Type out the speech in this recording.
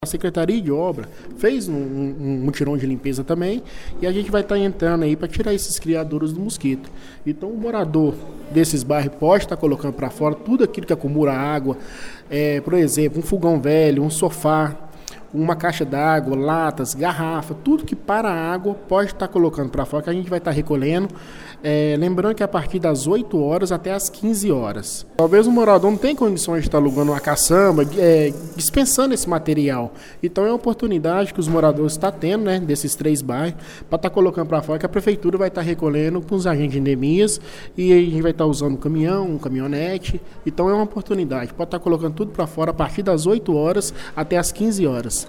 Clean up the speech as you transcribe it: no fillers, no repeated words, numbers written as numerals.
A Secretaria de Obra fez um mutirão de limpeza também e a gente vai estar entrando aí para tirar esses criadouros do mosquito. Então o morador desses bairros pode estar colocando para fora tudo aquilo que acumula água, por exemplo, um fogão velho, um sofá, uma caixa d'água, latas, garrafa, tudo que para a água pode estar colocando para fora, que a gente vai estar recolhendo. Lembrando que é a partir das 8 horas até as 15 horas. Talvez o morador não tenha condições de estar alugando uma caçamba, dispensando esse material. Então é uma oportunidade que os moradores estão tendo, né, desses 3 bairros, para estar colocando para fora, que a prefeitura vai estar recolhendo com os agentes de endemias e a gente vai estar usando um caminhão, um caminhonete. Então é uma oportunidade, pode estar colocando tudo para fora a partir das 8 horas até as 15 horas.